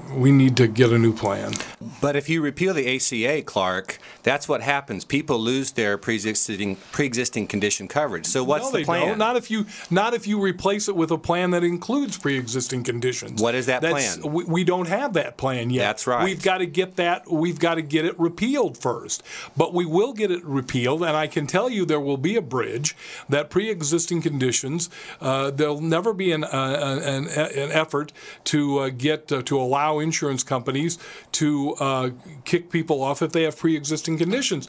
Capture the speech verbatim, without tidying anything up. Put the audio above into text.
we need to get a new plan. But if you repeal the A C A, Clark, that's what happens. People lose their pre-existing pre-existing condition coverage. So what's no, the they plan? Don't. Not if you not if you replace it with a plan that includes pre-existing conditions. What is that That's, plan? We, we don't have that plan yet. That's right. We've got to get that. We've got to get it repealed first. But we will get it repealed, and I can tell you there will be a bridge that pre-existing conditions. Uh, there'll never be an uh, an, an effort to uh, get uh, to allow insurance companies to uh, kick people off if they have pre-existing conditions.